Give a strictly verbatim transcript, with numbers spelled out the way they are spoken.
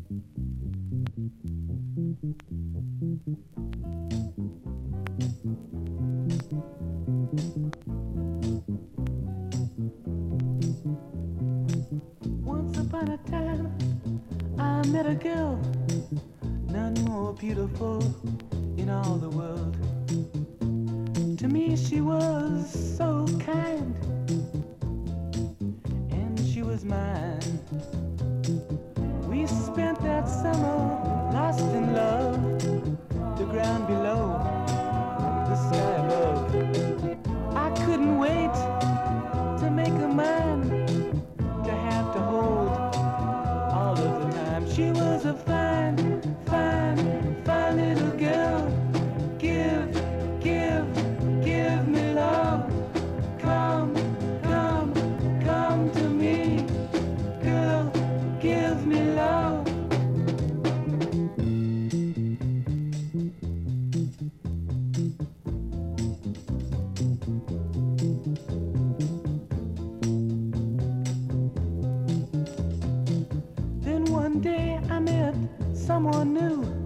Once upon a time, I met a girl, none more beautiful in all the world. To me she was so kind, and she was mine. We spent that summer lost in love, the ground below, the sky above. I couldn't wait to make her mine, to have to hold all of the time. She was a fine, fine, fine little girl. Give, give, give me love. Come, come, come to me. Girl, give me love. Then one day I met someone new.